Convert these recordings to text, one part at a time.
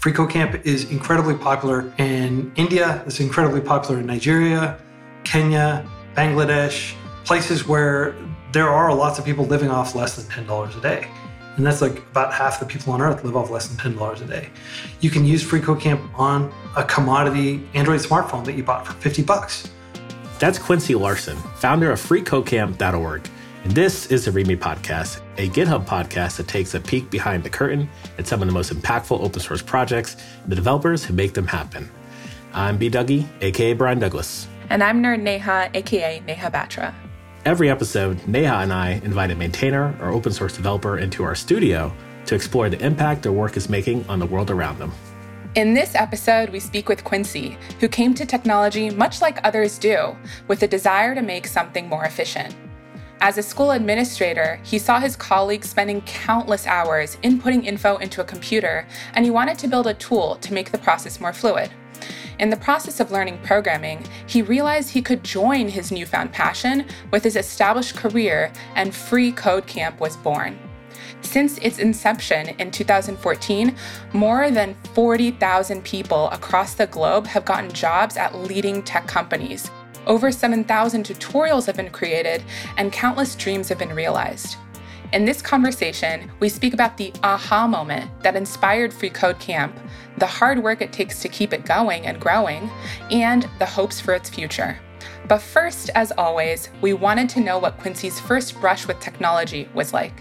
FreeCodeCamp is incredibly popular in India. It's incredibly popular in Nigeria, Kenya, Bangladesh, places where there are lots of people living off less than $10 a day. And that's like about half the people on Earth live off less than $10 a day. You can use FreeCodeCamp on a commodity Android smartphone that you bought for $50. That's Quincy Larson, founder of FreeCodeCamp.org. And this is the README Podcast, a GitHub podcast that takes a peek behind the curtain at some of the most impactful open source projects and the developers who make them happen. I'm B. Dougie, aka Brian Douglas. And I'm Nerd Neha, aka Neha Batra. Every episode, Neha and I invite a maintainer or open source developer into our studio to explore the impact their work is making on the world around them. In this episode, we speak with Quincy, who came to technology much like others do, with a desire to make something more efficient. As a school administrator, he saw his colleagues spending countless hours inputting info into a computer, and he wanted to build a tool to make the process more fluid. In the process of learning programming, he realized he could join his newfound passion with his established career, and FreeCodeCamp was born. Since its inception in 2014, more than 40,000 people across the globe have gotten jobs at leading tech companies. Over 7,000 tutorials have been created, and countless dreams have been realized. In this conversation, we speak about the aha moment that inspired FreeCodeCamp, the hard work it takes to keep it going and growing, and the hopes for its future. But first, as always, we wanted to know what Quincy's first brush with technology was like.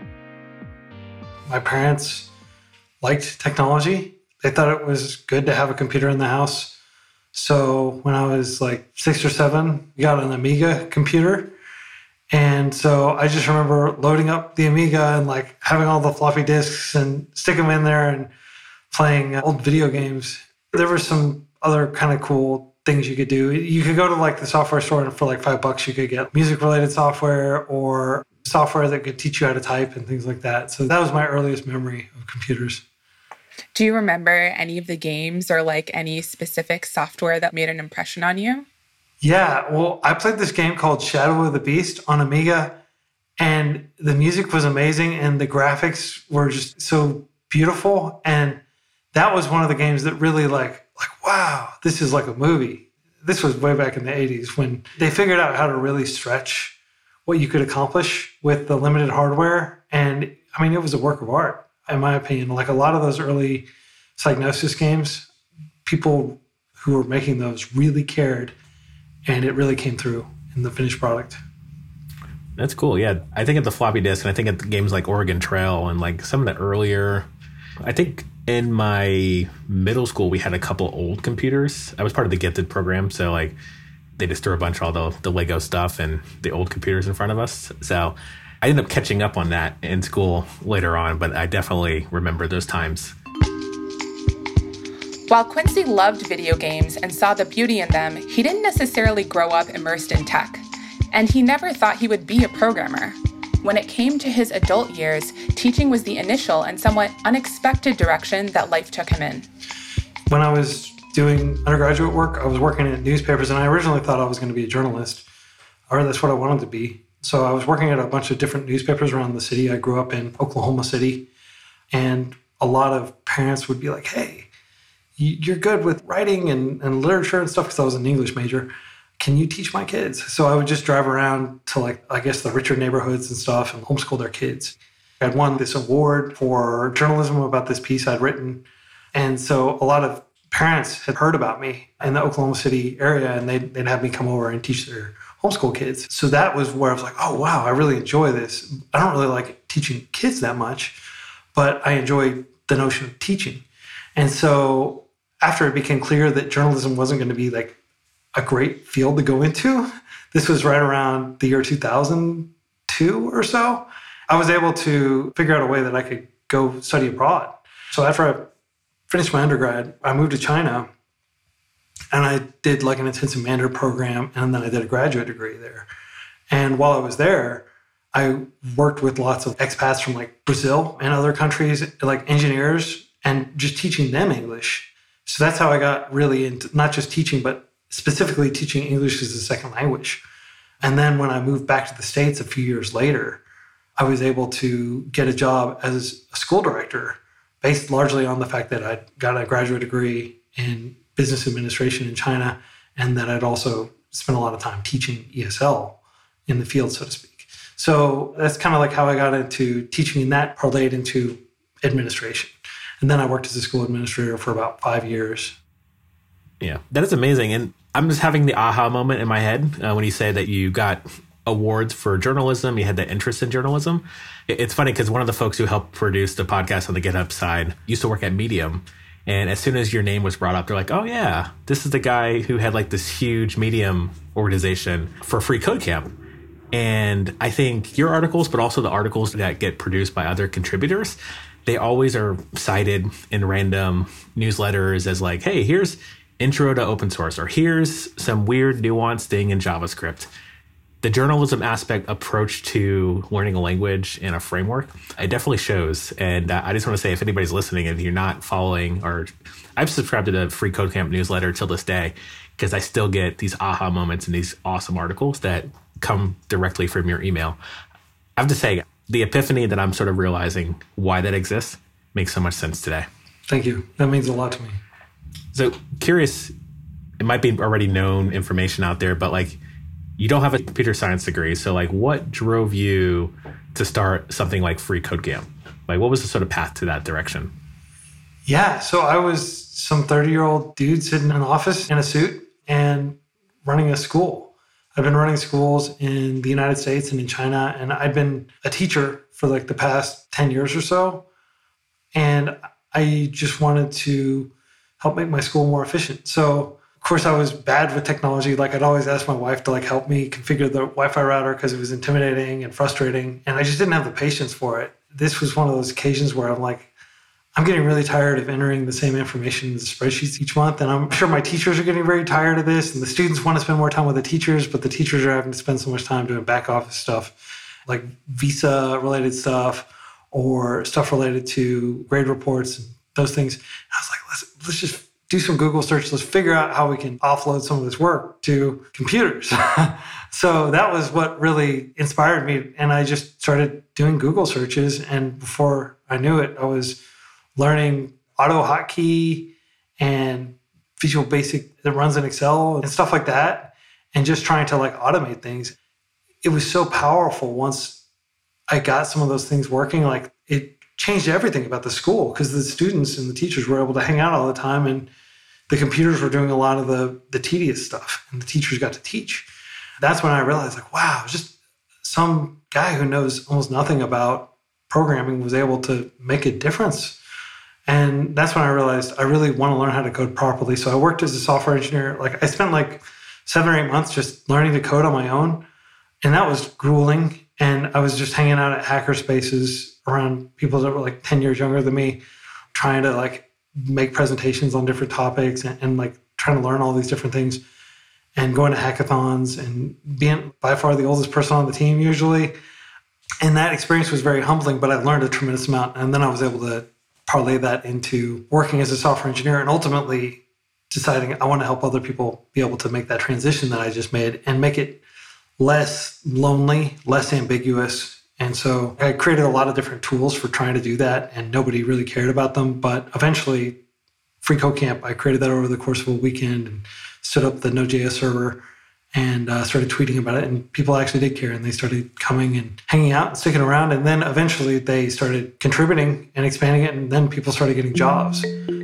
My parents liked technology. They thought it was good to have a computer in the house. So when I was like 6 or 7, we got an Amiga computer. And so I just remember loading up the Amiga and like having all the floppy disks and stick them in there and playing old video games. There were some other kind of cool things you could do. You could go to like the software store and for like $5 you could get music related software or software that could teach you how to type and things like that. So that was my earliest memory of computers. Do you remember any of the games or like any specific software that made an impression on you? Yeah, well, I played this game called Shadow of the Beast on Amiga, and the music was amazing and the graphics were just so beautiful. And that was one of the games that really like, wow, this is like a movie. This was way back in the 80s when they figured out how to really stretch what you could accomplish with the limited hardware. And I mean, it was a work of art, in my opinion. Like a lot of those early Psygnosis games, people who were making those really cared, and it really came through in the finished product. That's cool. Yeah. I think at the floppy disk, and I think at the games like Oregon Trail and like some of the earlier, I think in my middle school, we had a couple old computers. I was part of the Gifted program. So like they just threw a bunch of all the Lego stuff and the old computers in front of us. So I ended up catching up on that in school later on, but I definitely remember those times. While Quincy loved video games and saw the beauty in them, he didn't necessarily grow up immersed in tech. And he never thought he would be a programmer. When it came to his adult years, teaching was the initial and somewhat unexpected direction that life took him in. When I was doing undergraduate work, I was working in newspapers, and I originally thought I was going to be a journalist, or that's what I wanted to be. So I was working at a bunch of different newspapers around the city. I grew up in Oklahoma City, and a lot of parents would be like, hey, you're good with writing and literature and stuff, because I was an English major. Can you teach my kids? So I would just drive around to like, I guess, the richer neighborhoods and stuff and homeschool their kids. I'd won this award for journalism about this piece I'd written. And so a lot of parents had heard about me in the Oklahoma City area, and they'd have me come over and teach their homeschool kids. So that was where I was like, oh, wow, I really enjoy this. I don't really like teaching kids that much, but I enjoy the notion of teaching. And so after it became clear that journalism wasn't going to be like a great field to go into, this was right around the year 2002 or so, I was able to figure out a way that I could go study abroad. So after I finished my undergrad, I moved to China, and I did like an intensive Mandarin program, and then I did a graduate degree there. And while I was there, I worked with lots of expats from like Brazil and other countries, like engineers, and just teaching them English. So that's how I got really into not just teaching, but specifically teaching English as a second language. And then when I moved back to the States a few years later, I was able to get a job as a school director based largely on the fact that I'd got a graduate degree in business administration in China, and that I'd also spent a lot of time teaching ESL in the field, so to speak. So that's kind of like how I got into teaching, and that parlayed into administration. And then I worked as a school administrator for about 5 years. Yeah, that is amazing. And I'm just having the aha moment in my head when you say that you got awards for journalism, you had that interest in journalism. It's funny because one of the folks who helped produce the podcast on the GitHub side used to work at Medium. And as soon as your name was brought up, they're like, oh yeah, this is the guy who had like this huge Medium organization for Free Code Camp. And I think your articles, but also the articles that get produced by other contributors, they always are cited in random newsletters as like, hey, here's intro to open source, or here's some weird nuanced thing in JavaScript. The journalism aspect approach to learning a language and a framework, it definitely shows. And I just want to say, if anybody's listening and you're not following, or I've subscribed to the Free Code Camp newsletter till this day, because I still get these aha moments and these awesome articles that come directly from your email. I have to say, the epiphany that I'm sort of realizing why that exists makes so much sense today. Thank you. That means a lot to me. So curious, it might be already known information out there, but like, you don't have a computer science degree. So like, what drove you to start something like Free Code Camp? Like, what was the sort of path to that direction? Yeah. So I was some 30-year-old dude sitting in an office in a suit and running a school. I've been running schools in the United States and in China, and I've been a teacher for like the past 10 years or so. And I just wanted to help make my school more efficient. So of course I was bad with technology. Like I'd always ask my wife to like help me configure the Wi-Fi router because it was intimidating and frustrating. And I just didn't have the patience for it. This was one of those occasions where I'm like, I'm getting really tired of entering the same information in the spreadsheets each month. And I'm sure my teachers are getting very tired of this. And the students want to spend more time with the teachers, but the teachers are having to spend so much time doing back office stuff, like visa related stuff or stuff related to grade reports and those things. And I was like, let's just do some Google search. Let's figure out how we can offload some of this work to computers. So that was what really inspired me. And I just started doing Google searches. And before I knew it, I was learning AutoHotkey and Visual Basic that runs in Excel and stuff like that, and just trying to like automate things. It was so powerful once I got some of those things working. Like it changed everything about the school because the students and the teachers were able to hang out all the time, and the computers were doing a lot of the tedious stuff, and the teachers got to teach. That's when I realized, like, wow, just some guy who knows almost nothing about programming was able to make a difference. And that's when I realized I really want to learn how to code properly. So I worked as a software engineer. Like I spent like 7 or 8 months just learning to code on my own. And that was grueling. And I was just hanging out at hacker spaces around people that were like 10 years younger than me, trying to like make presentations on different topics and like trying to learn all these different things and going to hackathons and being by far the oldest person on the team usually. And that experience was very humbling, but I learned a tremendous amount. And then I was able to parlay that into working as a software engineer and ultimately deciding I want to help other people be able to make that transition that I just made and make it less lonely, less ambiguous. And so I created a lot of different tools for trying to do that, and nobody really cared about them. But eventually, Free Code Camp, I created that over the course of a weekend and stood up the Node.js server and started tweeting about it. And people actually did care, and they started coming and hanging out and sticking around. And then eventually they started contributing and expanding it, and then people started getting jobs.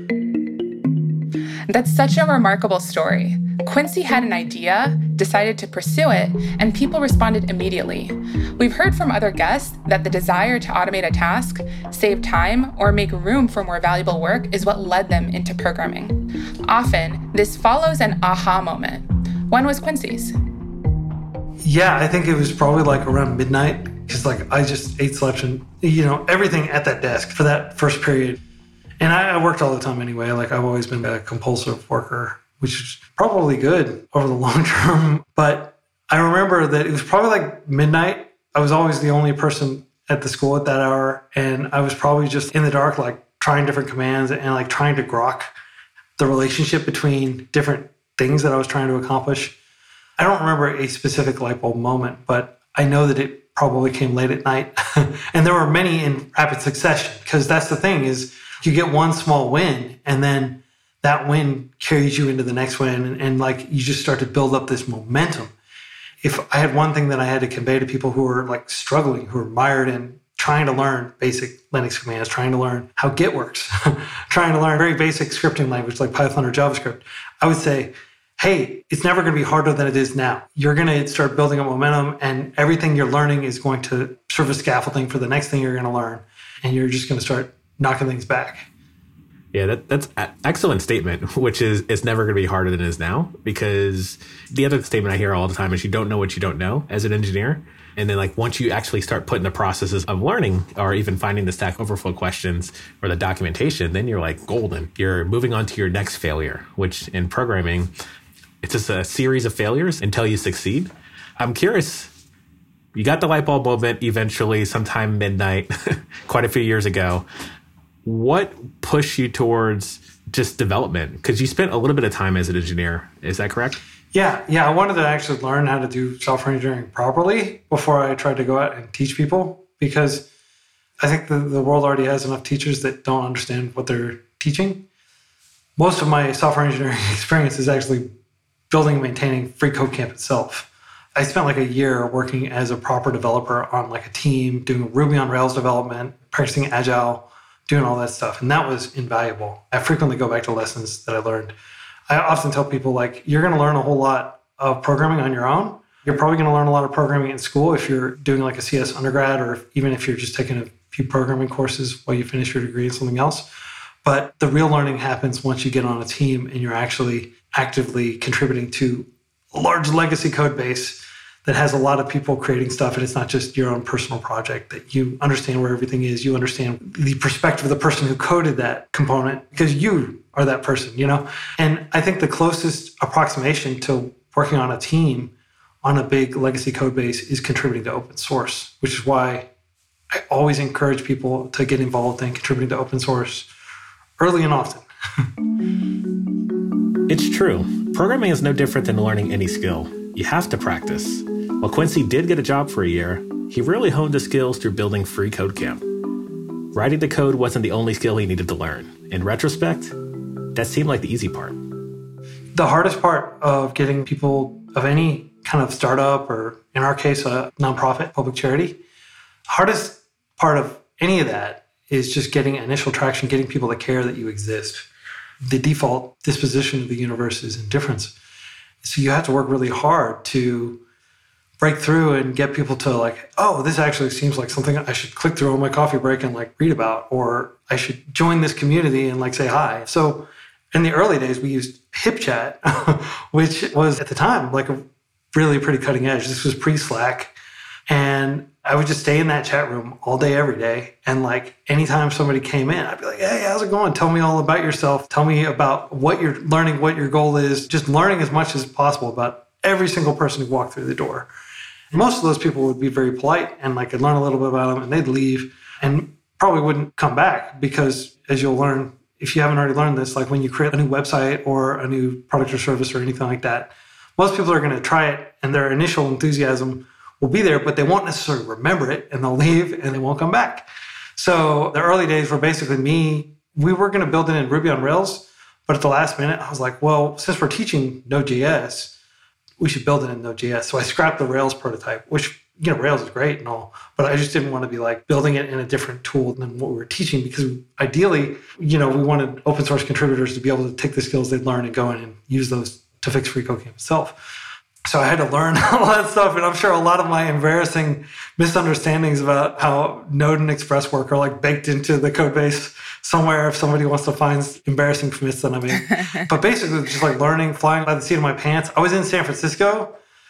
That's such a remarkable story. Quincy had an idea, decided to pursue it, and people responded immediately. We've heard from other guests that the desire to automate a task, save time, or make room for more valuable work is what led them into programming. Often, this follows an aha moment. When was Quincy's? Yeah, I think it was probably like around midnight because like I just ate, slept, and everything at that desk for that first period. And I worked all the time anyway. Like I've always been a compulsive worker, which is probably good over the long term. But I remember that it was probably like midnight. I was always the only person at the school at that hour. And I was probably just in the dark, like trying different commands and like trying to grok the relationship between different things that I was trying to accomplish. I don't remember a specific light bulb moment, but I know that it probably came late at night. And there were many in rapid succession, because that's the thing is You get one small win, and then that win carries you into the next win, and like you just start to build up this momentum. If I had one thing that I had to convey to people who are like struggling, who are mired in trying to learn basic Linux commands, trying to learn how Git works, trying to learn very basic scripting language like Python or JavaScript, I would say, hey, it's never going to be harder than it is now. You're going to start building up momentum, and everything you're learning is going to serve as scaffolding for the next thing you're going to learn. And you're just going to start knocking things back. Yeah, that's an excellent statement, which is it's never going to be harder than it is now, because the other statement I hear all the time is you don't know what you don't know as an engineer. And then like once you actually start putting the processes of learning or even finding the Stack Overflow questions or the documentation, then you're like golden. You're moving on to your next failure, which in programming, it's just a series of failures until you succeed. I'm curious, you got the light bulb moment eventually sometime midnight, quite a few years ago. What pushed you towards just development? Because you spent a little bit of time as an engineer. Is that correct? Yeah. I wanted to actually learn how to do software engineering properly before I tried to go out and teach people, because I think the world already has enough teachers that don't understand what they're teaching. Most of my software engineering experience is actually building and maintaining FreeCodeCamp itself. I spent like a year working as a proper developer on like a team, doing Ruby on Rails development, practicing Agile, doing all that stuff. And that was invaluable. I frequently go back to lessons that I learned. I often tell people, like, you're going to learn a whole lot of programming on your own. You're probably going to learn a lot of programming in school if you're doing like a CS undergrad, or even if you're just taking a few programming courses while you finish your degree in something else. But the real learning happens once you get on a team and you're actually actively contributing to a large legacy code base that has a lot of people creating stuff, and it's not just your own personal project, that you understand where everything is. You understand the perspective of the person who coded that component, because you are that person, you know? And I think the closest approximation to working on a team on a big legacy code base is contributing to open source, which is why I always encourage people to get involved in contributing to open source early and often. It's true. Programming is no different than learning any skill. You have to practice. While Quincy did get a job for a year, he really honed his skills through building FreeCodeCamp. Writing the code wasn't the only skill he needed to learn. In retrospect, that seemed like the easy part. The hardest part of getting people of any kind of startup, or in our case, a nonprofit, public charity, hardest part of any of that is just getting initial traction, getting people to care that you exist. The default disposition of the universe is indifference. So you have to work really hard to break through and get people to like, oh, this actually seems like something I should click through on my coffee break and like read about, or I should join this community and like say hi. So in the early days, we used HipChat, which was at the time like a really pretty cutting edge. This was pre-Slack. And I would just stay in that chat room all day, every day. And like anytime somebody came in, I'd be like, hey, how's it going? Tell me all about yourself. Tell me about what you're learning, what your goal is. Just learning as much as possible about every single person who walked through the door. And most of those people would be very polite, and like I'd learn a little bit about them, and they'd leave and probably wouldn't come back, because as you'll learn, if you haven't already learned this, like when you create a new website or a new product or service or anything like that, most people are going to try it and their initial enthusiasm will be there, but they won't necessarily remember it, and they'll leave and they won't come back. So the early days were basically we were going to build it in Ruby on Rails, but at the last minute, I was like, well, since we're teaching Node.js, we should build it in Node.js. So I scrapped the Rails prototype, which, you know, Rails is great and all, but I just didn't want to be like building it in a different tool than what we were teaching, because ideally, you know, we wanted open source contributors to be able to take the skills they'd learn and go in and use those to fix FreeCodeCamp itself. So I had to learn all that stuff, and I'm sure a lot of my embarrassing misunderstandings about how Node and Express work are like baked into the code base somewhere if somebody wants to find embarrassing commits that I made. But basically, just like learning, flying by the seat of my pants. I was in San Francisco,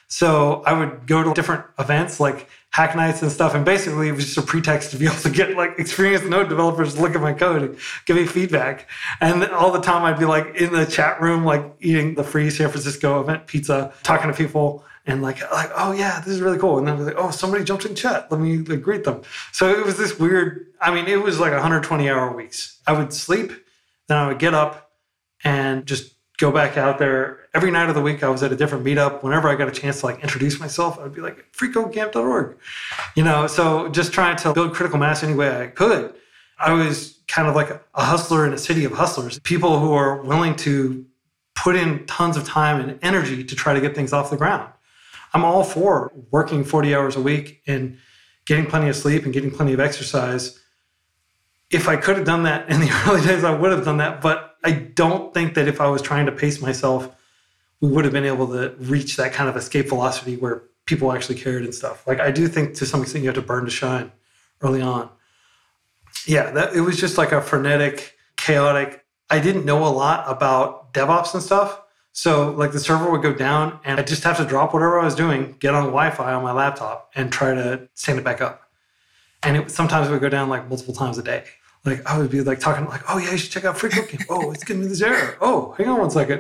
so I would go to different events like hack nights and stuff, and basically it was just a pretext to be able to get like experienced Node developers to look at my code and give me feedback. And all the time I'd be like in the chat room, like eating the free San Francisco event pizza, talking to people, and like, oh yeah, this is really cool. And then I was like, oh, somebody jumped in chat. Let me like greet them. So it was this weird, I mean, it was like 120-hour weeks. I would sleep, then I would get up and just go back out there. Every night of the week, I was at a different meetup. Whenever I got a chance to like introduce myself, I'd be like, freecodecamp.org. You know, so just trying to build critical mass any way I could. I was kind of like a hustler in a city of hustlers, people who are willing to put in tons of time and energy to try to get things off the ground. I'm all for working 40 hours a week and getting plenty of sleep and getting plenty of exercise. If I could have done that in the early days, I would have done that. But I don't think that if I was trying to pace myself, we would have been able to reach that kind of escape velocity where people actually cared and stuff. Like, I do think to some extent you have to burn to shine early on. Yeah, it was just like a frenetic, chaotic. I didn't know a lot about DevOps and stuff. So like the server would go down and I'd just have to drop whatever I was doing, get on Wi-Fi on my laptop and try to stand it back up. And sometimes it would go down like multiple times a day. Like I would be like talking like, oh yeah, you should check out FreeCodeCamp. Oh, it's giving me this error. Oh, hang on one second.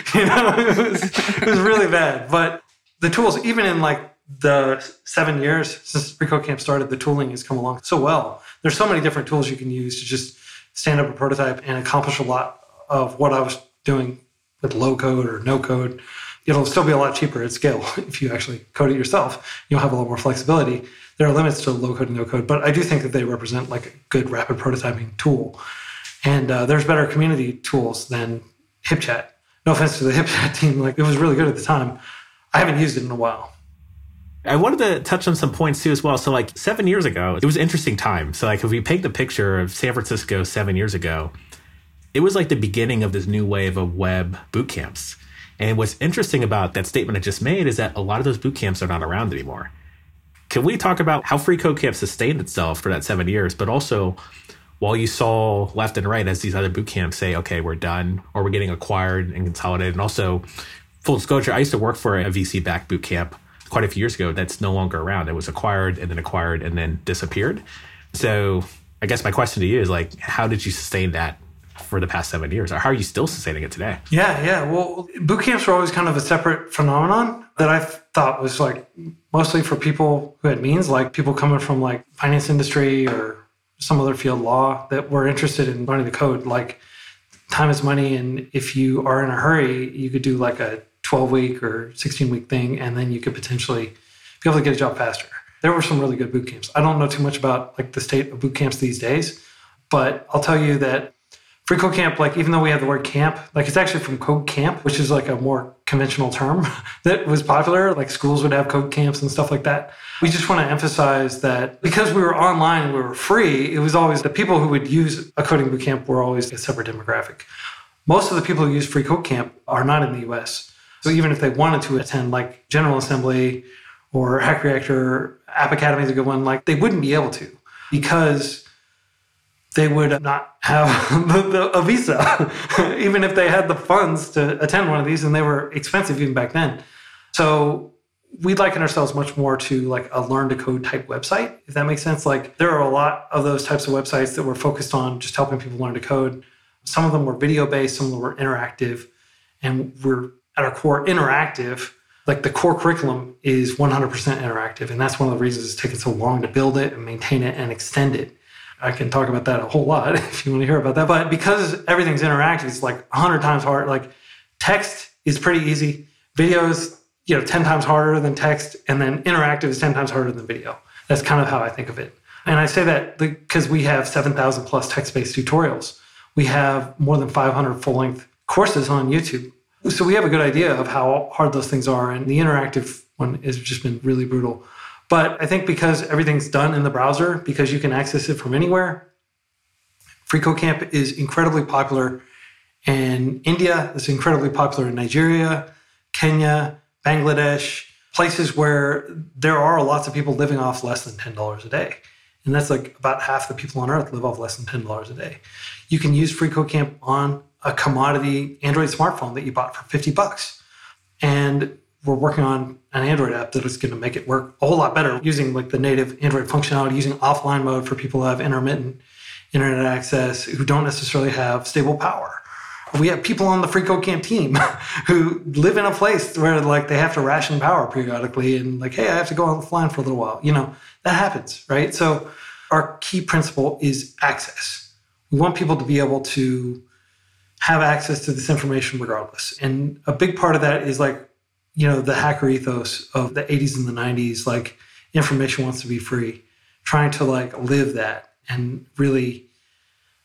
It was really bad. But the tools, even in like the 7 years since FreeCodeCamp started, the tooling has come along so well. There's so many different tools you can use to just stand up a prototype and accomplish a lot of what I was doing with low code or no code. It'll still be a lot cheaper at scale if you actually code it yourself. You'll have a lot more flexibility. There are limits to low code and no code, but I do think that they represent like a good rapid prototyping tool. And there's better community tools than HipChat. No offense to the HipChat team, like it was really good at the time. I haven't used it in a while. I wanted to touch on some points too as well. So like 7 years ago, it was an interesting time. So like if we paint the picture of San Francisco 7 years ago, it was like the beginning of this new wave of web boot camps. And what's interesting about that statement I just made is that a lot of those boot camps are not around anymore. Can we talk about how FreeCodeCamp sustained itself for that 7 years, but also while you saw left and right as these other boot camps say, okay, we're done, or we're getting acquired and consolidated. And also, full disclosure, I used to work for a VC-backed boot camp quite a few years ago that's no longer around. It was acquired and then disappeared. So I guess my question to you is like, how did you sustain that for the past 7 years? Or how are you still sustaining it today? Yeah. Well, boot camps were always kind of a separate phenomenon that I thought was like mostly for people who had means, like people coming from like finance industry or some other field, law, that were interested in learning the code. Like time is money. And if you are in a hurry, you could do like a 12-week or 16-week thing, and then you could potentially be able to get a job faster. There were some really good boot camps. I don't know too much about like the state of boot camps these days, but I'll tell you that FreeCodeCamp, like even though we have the word camp, like it's actually from Code Camp, which is like a more conventional term that was popular. Like schools would have code camps and stuff like that. We just want to emphasize that because we were online and we were free, it was always the people who would use a coding boot camp were always a separate demographic. Most of the people who use FreeCodeCamp are not in the US. So even if they wanted to attend like General Assembly or Hack Reactor, App Academy is a good one, like they wouldn't be able to because they would not have a visa, even if they had the funds to attend one of these, and they were expensive even back then. So we liken ourselves much more to like a learn to code type website, if that makes sense. Like there are a lot of those types of websites that were focused on just helping people learn to code. Some of them were video based, some of them were interactive, and we're at our core interactive. Like the core curriculum is 100% interactive. And that's one of the reasons it's taken so long to build it and maintain it and extend it. I can talk about that a whole lot if you want to hear about that. But because everything's interactive, it's like 100 times hard. Like text is pretty easy. Video is 10 times harder than text. And then interactive is 10 times harder than video. That's kind of how I think of it. And I say that because we have 7,000 plus text-based tutorials. We have more than 500 full-length courses on YouTube. So we have a good idea of how hard those things are. And the interactive one has just been really brutal. But I think because everything's done in the browser, because you can access it from anywhere, FreeCodeCamp is incredibly popular in India. It's incredibly popular in Nigeria, Kenya, Bangladesh, places where there are lots of people living off less than $10 a day. And that's like about half the people on earth live off less than $10 a day. You can use FreeCodeCamp on a commodity Android smartphone that you bought for $50. And we're working on an Android app that is going to make it work a whole lot better using like the native Android functionality, using offline mode for people who have intermittent internet access, who don't necessarily have stable power. We have people on the FreeCodeCamp team who live in a place where like they have to ration power periodically and like, hey, I have to go offline for a little while. That happens, right? So our key principle is access. We want people to be able to have access to this information regardless. And a big part of that is like, the hacker ethos of the 80s and the 90s, like information wants to be free, trying to like live that and really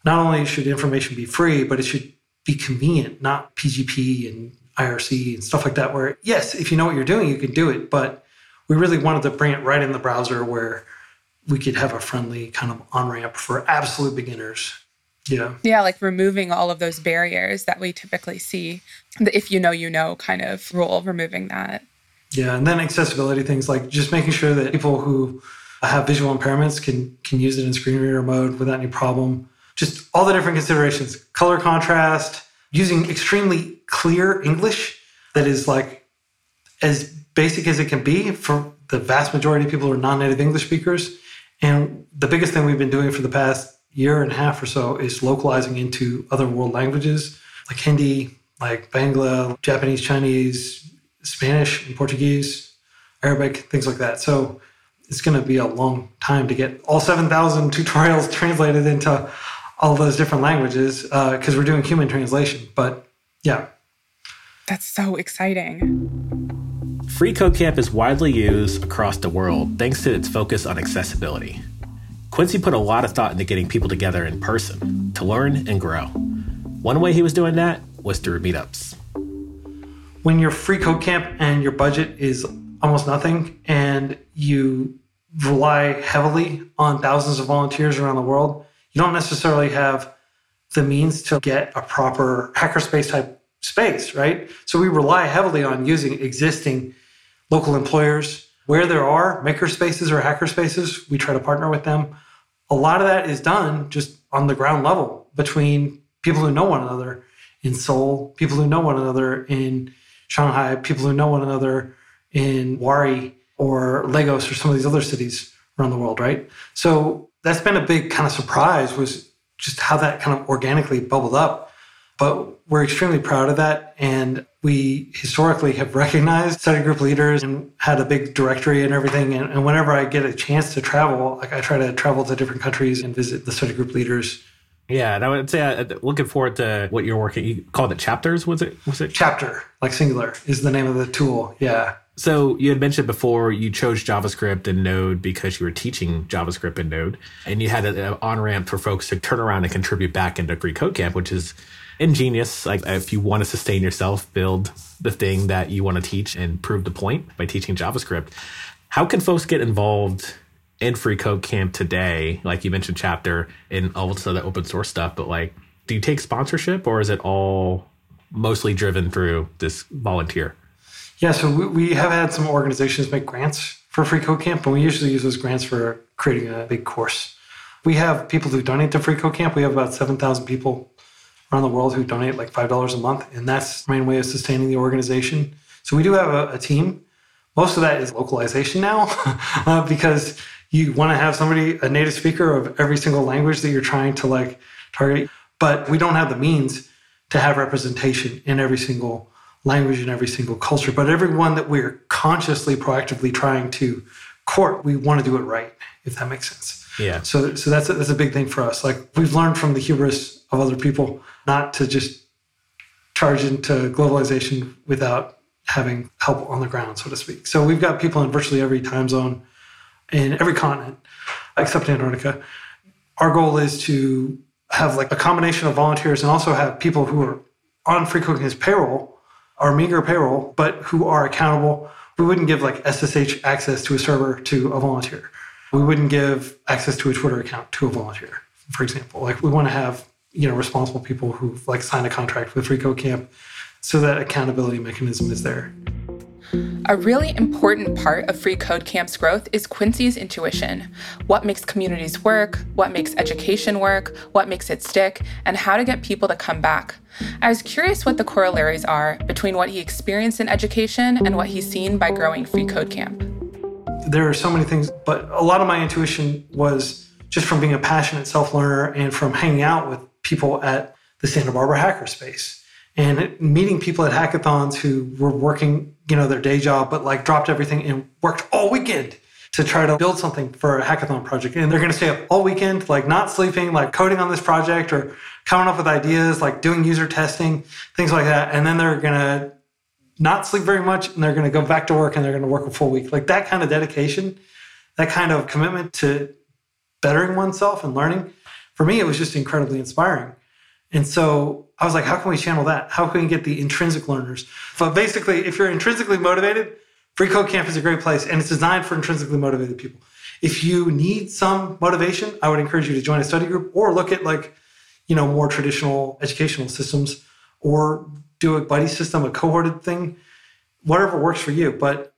not only should information be free, but it should be convenient, not PGP and IRC and stuff like that, where, yes, if you know what you're doing, you can do it. But we really wanted to bring it right in the browser where we could have a friendly kind of on-ramp for absolute beginners. Yeah. Yeah, like removing all of those barriers that we typically see. The if you know kind of rule, removing that. Yeah, and then accessibility things like just making sure that people who have visual impairments can use it in screen reader mode without any problem. Just all the different considerations, color contrast, using extremely clear English that is like as basic as it can be for the vast majority of people who are non-native English speakers. And the biggest thing we've been doing for the past year and a half or so is localizing into other world languages like Hindi, like Bangla, Japanese, Chinese, Spanish, and Portuguese, Arabic, things like that. So it's going to be a long time to get all 7,000 tutorials translated into all those different languages because we're doing human translation. But yeah. That's so exciting. FreeCodeCamp is widely used across the world thanks to its focus on accessibility. Quincy put a lot of thought into getting people together in person to learn and grow. One way he was doing that was through meetups. When you're FreeCodeCamp and your budget is almost nothing and you rely heavily on thousands of volunteers around the world, you don't necessarily have the means to get a proper hackerspace type space, right? So we rely heavily on using existing local employers. Where there are makerspaces or hackerspaces, we try to partner with them. A lot of that is done just on the ground level between people who know one another in Seoul, people who know one another in Shanghai, people who know one another in Wari or Lagos or some of these other cities around the world, right? So that's been a big kind of surprise, was just how that kind of organically bubbled up. But we're extremely proud of that. And we historically have recognized study group leaders and had a big directory and everything. And whenever I get a chance to travel, like I try to travel to different countries and visit the study group leaders. Yeah, and I would say looking forward to what you're working. You called it Chapters, was it? Chapter, like singular, is the name of the tool. Yeah. So you had mentioned before you chose JavaScript and Node because you were teaching JavaScript and Node, and you had an on-ramp for folks to turn around and contribute back into FreeCodeCamp, which is ingenious. Like if you want to sustain yourself, build the thing that you want to teach and prove the point by teaching JavaScript. How can folks get involved in FreeCodeCamp today? Like you mentioned Chapter and also the open source stuff, but like, do you take sponsorship or is it all mostly driven through this volunteer? Yeah, so we have had some organizations make grants for FreeCodeCamp, and we usually use those grants for creating a big course. We have people who donate to FreeCodeCamp. We have about 7,000 people around the world who donate like $5 a month, and that's the main way of sustaining the organization. So we do have a team. Most of that is localization now because you want to have somebody, a native speaker of every single language that you're trying to like target, but we don't have the means to have representation in every single language in every single culture. But everyone that we're consciously, proactively trying to court, we want to do it right, if that makes sense. Yeah. So that's a big thing for us. Like we've learned from the hubris of other people not to just charge into globalization without having help on the ground, so to speak. So we've got people in virtually every time zone in every continent, except Antarctica. Our goal is to have like a combination of volunteers and also have people who are on FreeCodeCamp's payroll, our meager payroll, but who are accountable. We wouldn't give like SSH access to a server to a volunteer. We wouldn't give access to a Twitter account to a volunteer, for example. Like we want to have, responsible people who've like signed a contract with FreeCodeCamp so that accountability mechanism is there. A really important part of FreeCodeCamp's growth is Quincy's intuition. What makes communities work, what makes education work, what makes it stick, and how to get people to come back. I was curious what the corollaries are between what he experienced in education and what he's seen by growing FreeCodeCamp. There are so many things, but a lot of my intuition was just from being a passionate self-learner and from hanging out with people at the Santa Barbara hackerspace and meeting people at hackathons who were working, their day job, but like dropped everything and worked all weekend to try to build something for a hackathon project. And they're going to stay up all weekend, like not sleeping, like coding on this project or coming up with ideas, like doing user testing, things like that. And then they're going to not sleep very much and they're going to go back to work and they're going to work a full week. Like that kind of dedication, that kind of commitment to bettering oneself and learning for me, it was just incredibly inspiring. And so I was like, how can we channel that? How can we get the intrinsic learners? But basically, if you're intrinsically motivated, FreeCodeCamp is a great place, and it's designed for intrinsically motivated people. If you need some motivation, I would encourage you to join a study group or look at more traditional educational systems, or do a buddy system, a cohorted thing, whatever works for you. But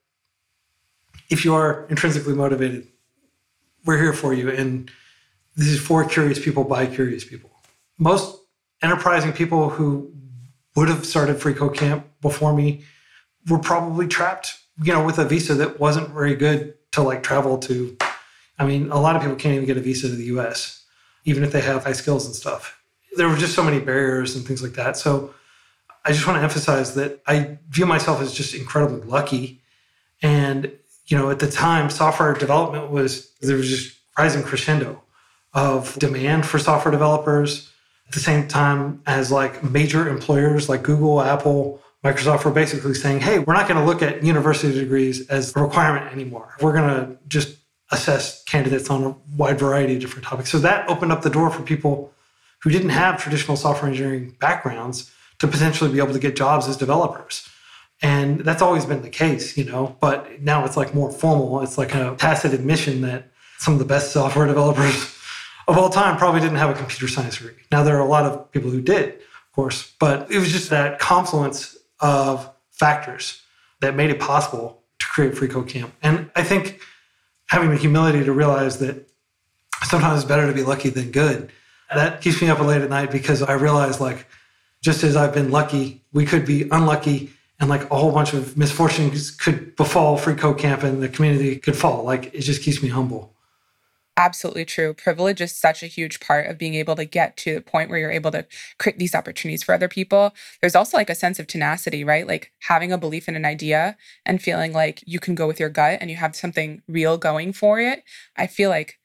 if you are intrinsically motivated, we're here for you. And this is for curious people by curious people. Most enterprising people who would have started FreeCodeCamp before me were probably trapped, with a visa that wasn't very good to travel to. I mean, a lot of people can't even get a visa to the US, even if they have high skills and stuff. There were just so many barriers and things like that. So I just want to emphasize that I view myself as just incredibly lucky. And, at the time, software development there was just rising crescendo of demand for software developers at the same time as major employers like Google, Apple, Microsoft were basically saying, hey, we're not going to look at university degrees as a requirement anymore. We're going to just assess candidates on a wide variety of different topics. So that opened up the door for people who didn't have traditional software engineering backgrounds to potentially be able to get jobs as developers. And that's always been the case, but now it's more formal. It's like a tacit admission that some of the best software developers of all time probably didn't have a computer science degree. Now, there are a lot of people who did, of course, but it was just that confluence of factors that made it possible to create FreeCodeCamp. And I think having the humility to realize that sometimes it's better to be lucky than good, that keeps me up late at night, because I realize just as I've been lucky, we could be unlucky, and a whole bunch of misfortunes could befall FreeCodeCamp and the community could fall. It just keeps me humble. Absolutely true. Privilege is such a huge part of being able to get to the point where you're able to create these opportunities for other people. There's also a sense of tenacity, right? Having a belief in an idea and feeling like you can go with your gut and you have something real going for it. I feel like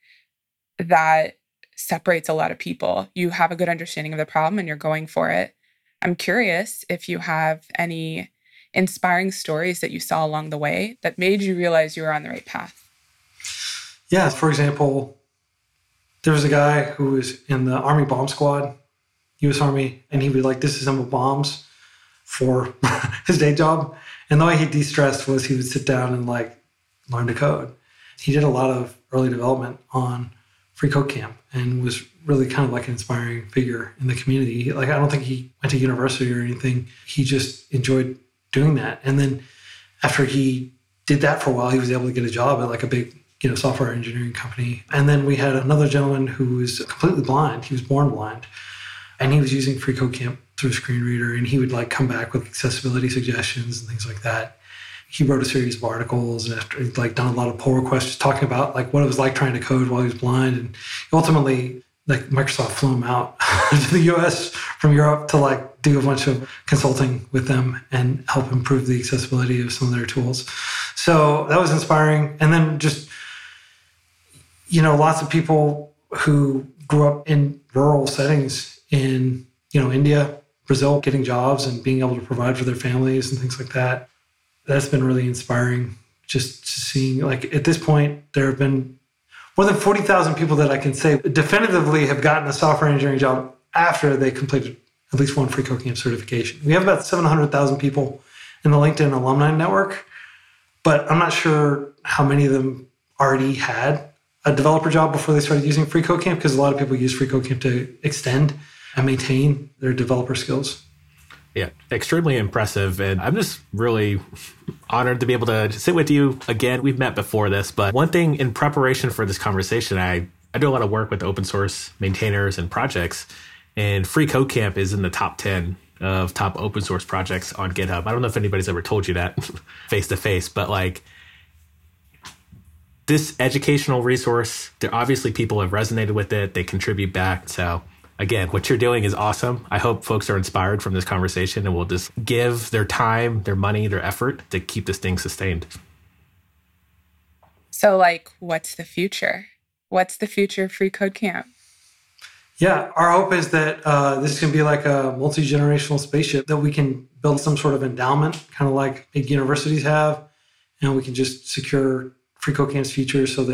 that separates a lot of people. You have a good understanding of the problem and you're going for it. I'm curious if you have any inspiring stories that you saw along the way that made you realize you were on the right path. Yeah, for example, there was a guy who was in the Army bomb squad, U.S. Army, and he would disassemble bombs for his day job. And the way he de-stressed was he would sit down and learn to code. He did a lot of early development on FreeCodeCamp and was really kind of an inspiring figure in the community. I don't think he went to university or anything. He just enjoyed doing that. And then after he did that for a while, he was able to get a job at a big software engineering company. And then we had another gentleman who was completely blind. He was born blind. And he was using FreeCodeCamp through a screen reader. And he would come back with accessibility suggestions and things like that. He wrote a series of articles after he'd done a lot of pull requests, just talking about what it was like trying to code while he was blind. And ultimately, Microsoft flew him out to the US from Europe to do a bunch of consulting with them and help improve the accessibility of some of their tools. So that was inspiring. And then just, lots of people who grew up in rural settings in, India, Brazil, getting jobs and being able to provide for their families and things like that. That's been really inspiring, just seeing, at this point, there have been more than 40,000 people that I can say definitively have gotten a software engineering job after they completed at least one FreeCodeCamp certification. We have about 700,000 people in the LinkedIn alumni network, but I'm not sure how many of them already had a developer job before they started using FreeCodeCamp, because a lot of people use FreeCodeCamp to extend and maintain their developer skills. Yeah, extremely impressive. And I'm just really honored to be able to sit with you again. We've met before this, but one thing in preparation for this conversation, I do a lot of work with open source maintainers and projects, and FreeCodeCamp is in the top 10 of top open source projects on GitHub. I don't know if anybody's ever told you that face to face, but this educational resource, there obviously people have resonated with it. They contribute back. So again, what you're doing is awesome. I hope folks are inspired from this conversation and will just give their time, their money, their effort to keep this thing sustained. So what's the future? What's the future of FreeCodeCamp? Yeah, our hope is that this is going to be a multi-generational spaceship that we can build some sort of endowment, kind of like big universities have, and we can just secure FreeCodeCamp's future so that we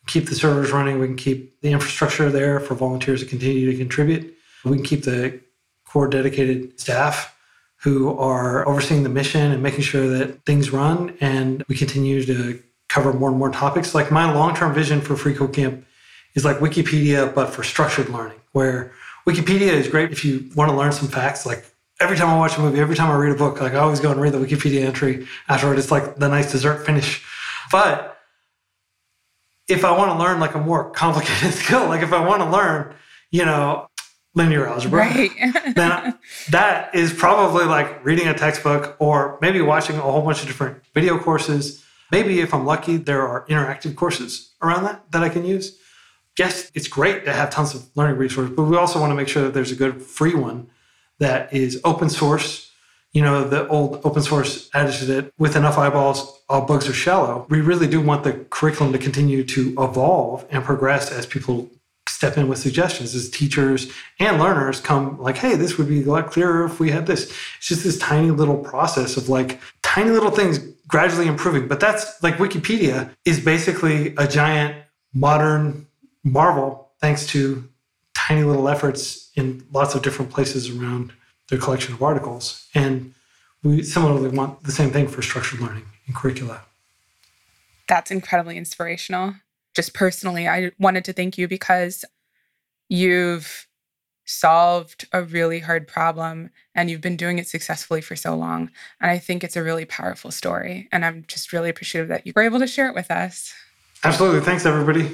keep the servers running. We can keep the infrastructure there for volunteers to continue to contribute. We can keep the core dedicated staff who are overseeing the mission and making sure that things run. And we continue to cover more and more topics. Like my long-term vision for Free Code Camp is like Wikipedia, but for structured learning, where Wikipedia is great if you want to learn some facts. Like every time I watch a movie, every time I read a book, like I always go and read the Wikipedia entry afterward. It's like the nice dessert finish. But if I want to learn like a more complicated skill, like if I want to learn, linear algebra, right. then that is probably like reading a textbook or maybe watching a whole bunch of different video courses. Maybe if I'm lucky, there are interactive courses around that I can use. Yes, it's great to have tons of learning resources, but we also want to make sure that there's a good free one that is open source. The old open source adage that with enough eyeballs, all bugs are shallow. We really do want the curriculum to continue to evolve and progress as people step in with suggestions, as teachers and learners come like, hey, this would be a lot clearer if we had this. It's just this tiny little process of like tiny little things gradually improving. But that's like Wikipedia is basically a giant modern marvel thanks to tiny little efforts in lots of different places around their collection of articles. And we similarly want the same thing for structured learning and curricula. That's incredibly inspirational. Just personally, I wanted to thank you because you've solved a really hard problem and you've been doing it successfully for so long. And I think it's a really powerful story. And I'm just really appreciative that you were able to share it with us. Absolutely. Thanks, everybody.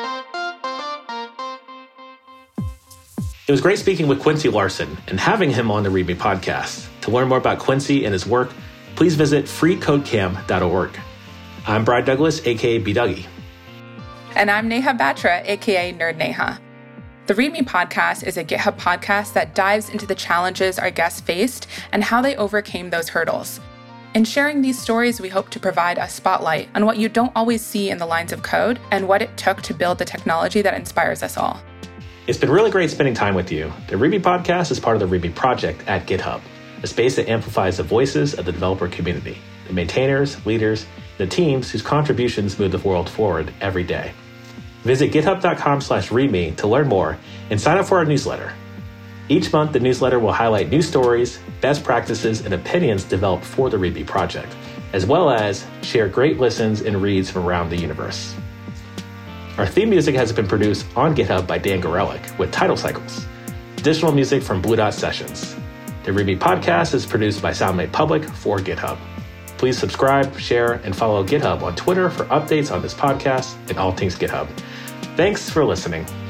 It was great speaking with Quincy Larson and having him on the README podcast. To learn more about Quincy and his work, please visit freecodecamp.org. I'm Brad Douglas, aka B Dougie. And I'm Neha Batra, aka Nerd Neha. The README podcast is a GitHub podcast that dives into the challenges our guests faced and how they overcame those hurdles. In sharing these stories, we hope to provide a spotlight on what you don't always see in the lines of code and what it took to build the technology that inspires us all. It's been really great spending time with you. The README podcast is part of the README project at GitHub, a space that amplifies the voices of the developer community, the maintainers, leaders, the teams whose contributions move the world forward every day. Visit github.com/readme to learn more and sign up for our newsletter. Each month, the newsletter will highlight new stories, best practices, and opinions developed for the README project, as well as share great listens and reads from around the universe. Our theme music has been produced on GitHub by Dan Gorelick with Title Cycles. Additional music from Blue Dot Sessions. The README podcast is produced by SoundMade Public for GitHub. Please subscribe, share, and follow GitHub on Twitter for updates on this podcast and all things GitHub. Thanks for listening.